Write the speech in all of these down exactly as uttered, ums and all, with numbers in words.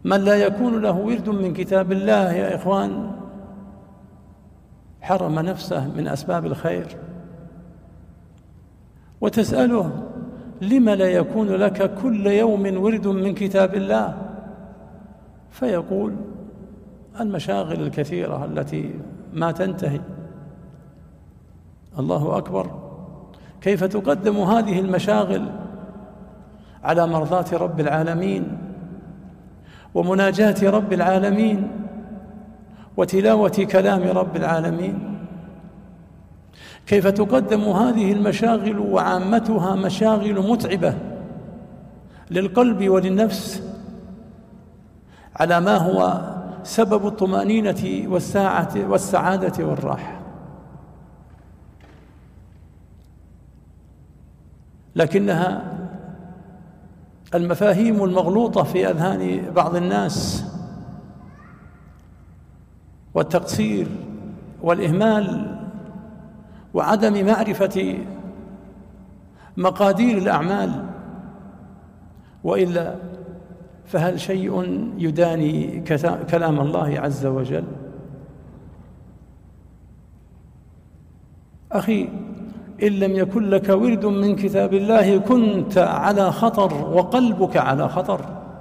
من لا يكون له ورد من كتاب الله يا إخوان حرم نفسه من أسباب الخير. وتسأله لم لا يكون لك كل يوم ورد من كتاب الله؟ فيقول المشاغل الكثيرة التي ما تنتهي. الله أكبر، كيف تقدم هذه المشاغل على مرضاة رب العالمين ومناجاة رب العالمين وتلاوة كلام رب العالمين. كيف تقدم هذه المشاغل وعامتها مشاغل متعبة للقلب وللنفس على ما هو سبب الطمأنينة والساعة والسعادة والراحة. لكنها المفاهيم المغلوطة في أذهان بعض الناس والتقصير والإهمال وعدم معرفة مقادير الأعمال. وإلا فهل شيء يداني كلام الله عز وجل؟ أخي، إن لم يكن لك ورد من كتاب الله كنت على خطر وقلبك على خطر.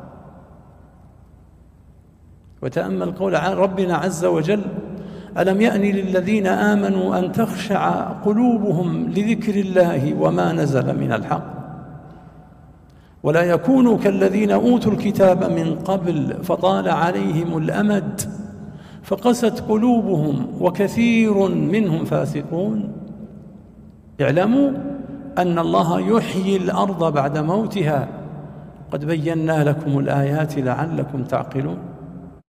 وتأمل قول ربنا عز وجل: ألم يأن للذين آمنوا أن تخشع قلوبهم لذكر الله وما نزل من الحق ولا يكونوا كالذين أوتوا الكتاب من قبل فطال عليهم الأمد فقست قلوبهم وكثير منهم فاسقون. اعلموا أن الله يحيي الأرض بعد موتها قد بينا لكم الآيات لعلكم تعقلون.